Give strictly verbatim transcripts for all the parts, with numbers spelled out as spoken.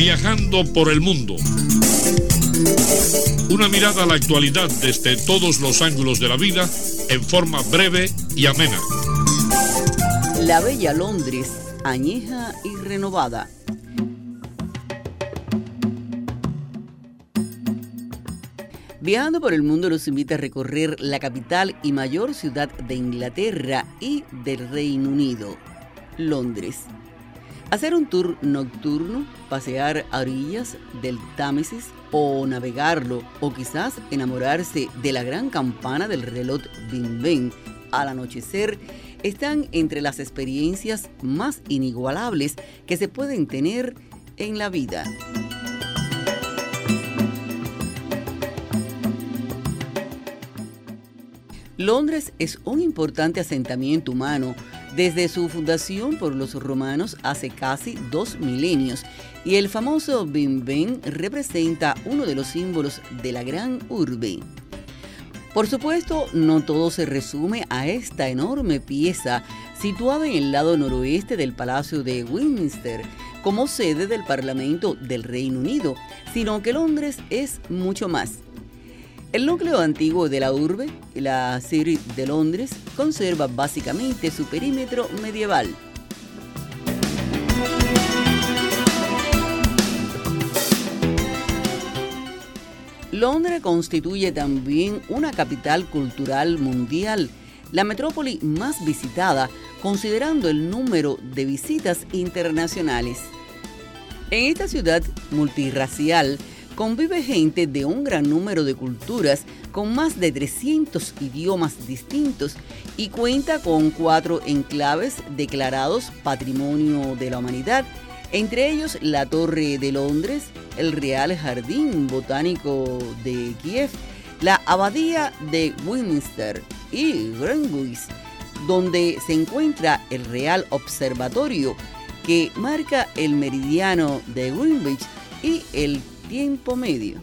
Viajando por el mundo. Una mirada a la actualidad desde todos los ángulos de la vida en forma breve y amena. La bella Londres, añeja y renovada. Viajando por el mundo nos invita a recorrer la capital y mayor ciudad de Inglaterra y del Reino Unido, Londres. Hacer un tour nocturno, pasear a orillas del Támesis o navegarlo, o quizás enamorarse de la gran campana del reloj Big Ben al anochecer, están entre las experiencias más inigualables que se pueden tener en la vida. Londres es un importante asentamiento humano desde su fundación por los romanos hace casi dos milenios, y el famoso Big Ben representa uno de los símbolos de la gran urbe. Por supuesto, no todo se resume a esta enorme pieza situada en el lado noroeste del Palacio de Westminster, como sede del Parlamento del Reino Unido, sino que Londres es mucho más. El núcleo antiguo de la urbe, la City de Londres, conserva básicamente su perímetro medieval. Londres constituye también una capital cultural mundial, la metrópoli más visitada, considerando el número de visitas internacionales. En esta ciudad multirracial convive gente de un gran número de culturas con más de trescientos idiomas distintos y cuenta con cuatro enclaves declarados Patrimonio de la Humanidad, entre ellos la Torre de Londres, el Real Jardín Botánico de Kiev, la Abadía de Westminster y Greenwich, donde se encuentra el Real Observatorio, que marca el meridiano de Greenwich y el tiempo medio.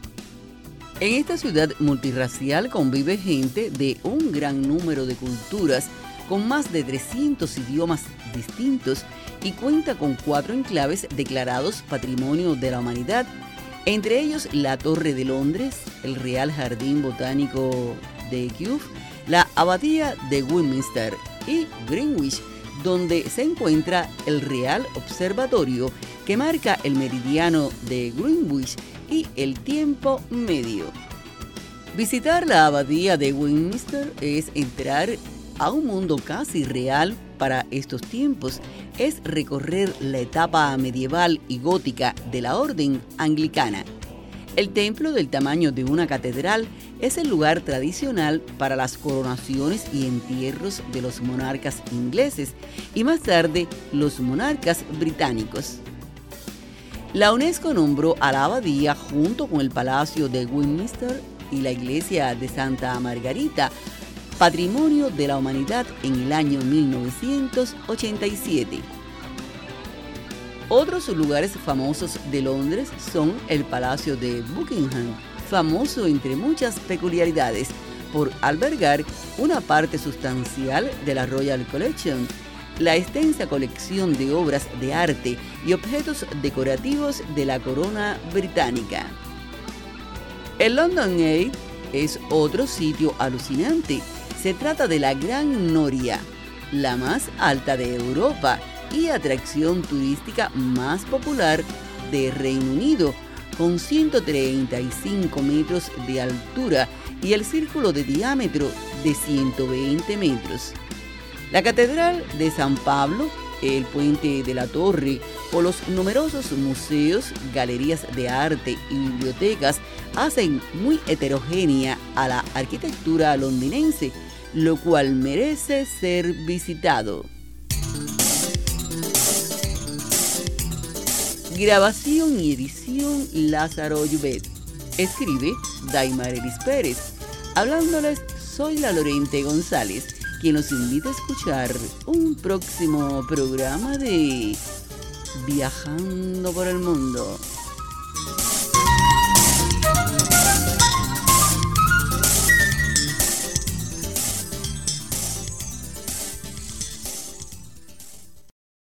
En esta ciudad multirracial convive gente de un gran número de culturas con más de trescientos idiomas distintos y cuenta con cuatro enclaves declarados Patrimonio de la Humanidad, entre ellos la Torre de Londres, el Real Jardín Botánico de Kiev, la Abadía de Westminster y Greenwich, donde se encuentra el Real Observatorio, que marca el meridiano de Greenwich y el tiempo medio. Visitar la Abadía de Westminster es entrar a un mundo casi real para estos tiempos. Es recorrer la etapa medieval y gótica de la orden anglicana. El templo, del tamaño de una catedral, es el lugar tradicional para las coronaciones y entierros de los monarcas ingleses y más tarde los monarcas británicos. La UNESCO nombró a la abadía, junto con el Palacio de Westminster y la iglesia de Santa Margarita, Patrimonio de la Humanidad en el año mil novecientos ochenta y siete. Otros lugares famosos de Londres son el Palacio de Buckingham, famoso entre muchas peculiaridades por albergar una parte sustancial de la Royal Collection, la extensa colección de obras de arte y objetos decorativos de la corona británica. El London Eye es otro sitio alucinante. Se trata de la Gran Noria, la más alta de Europa y atracción turística más popular de Reino Unido, con ciento treinta y cinco metros de altura y el círculo de diámetro de ciento veinte metros. La Catedral de San Pablo, el Puente de la Torre o los numerosos museos, galerías de arte y bibliotecas hacen muy heterogénea a la arquitectura londinense, lo cual merece ser visitado. Grabación y edición Lázaro Llubet. Escribe Daimarelis Pérez. Hablándoles, soy la Lorente González, quien los invita a escuchar un próximo programa de Viajando por el Mundo.